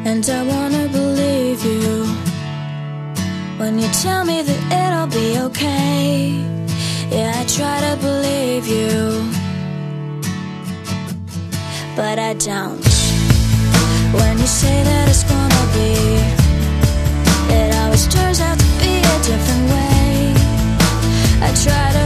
And I wanna believe you when you tell me that it'll be okay. Yeah, I try to believe you, but I don't. When you say that it's gonna be, it always turns out to be a different way. I try to